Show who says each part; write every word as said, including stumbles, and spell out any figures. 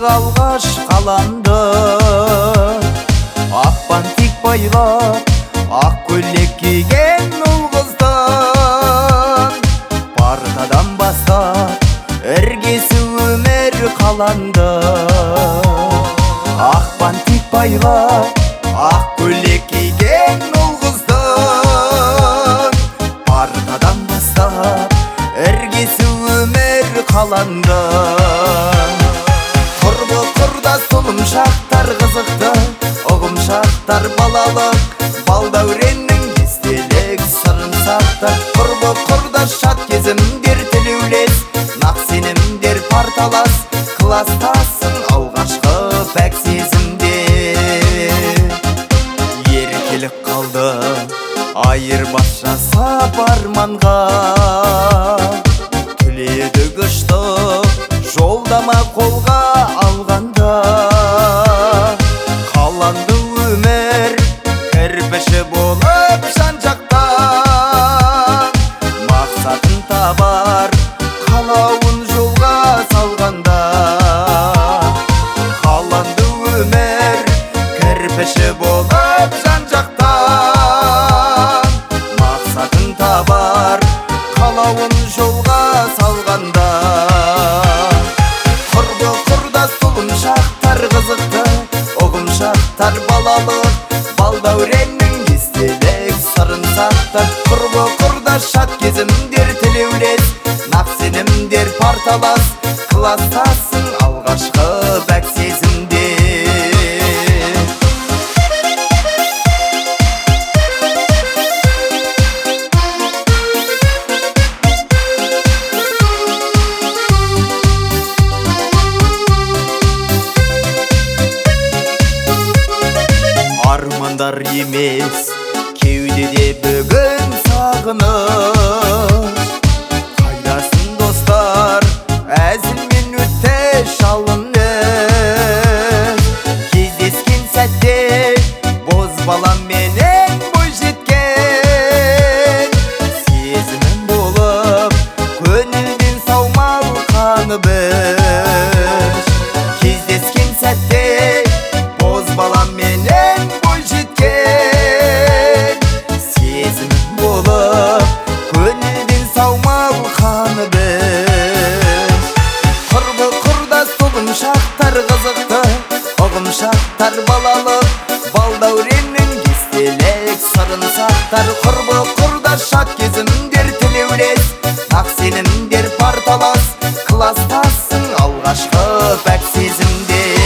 Speaker 1: алғаш қаланды. Ақпан тек байлап ақ көйлек киген ұл қыздың, партадан бастап іргесі өмір қаланды. Ақпан тек байлап ақ көйлек киген ұл қыздың, партадан бастап іргесі өмір қаланды. Құрбы құрдас тұлымшақтар қызықты, ұғымшақтар балалық, балдәуреннің естелік сырын сақтар. Құрбы құрдас шат кезімдер тілеулес, нақ сенімдер парталас, кластасың алғашқы пәк сезімде. Еркелік қалды айырбас жасап арманға, түледі күшті жолдама қолға алғанда. Қаланды өмір кірпіші болып жан-жақтан, мақсатын табар қалауын жолға салғанда. Қаланды өмір кірпіші болып жан-жақтан, мақсатын табар қалауын жолға салғанда. Құрбы құрдас тұлымшақтар қызықты, ұғымшақтар балалық, балдәуреннің естелік сырын сақтар. Құрбы құрдас шат кезімдер тілеулес, нақ сенімдер парталас, кластасың алғашқы бәк сезімде. Армандар емес кеудеде бүгін сағыныш, қайдасын достар әзілмен өтті шалынып. Кездескен сәтте бозбаламменен бой жеткен, сезімім болып көңілден саумал қанып іш. Кездескен сәтте бозбаламменен бой жеткен, сезімім болып көңілден саумал қанып іш. Құрбы құрдас тұлымшақтар қызықты, ұғымшақтар балалық, балдәуреннің естелік сырын сақтар. Құрбы құрдас шат кезімдер тілеулес, нақ сенімдер парталас, кластасың алғашқы пәк сезімде.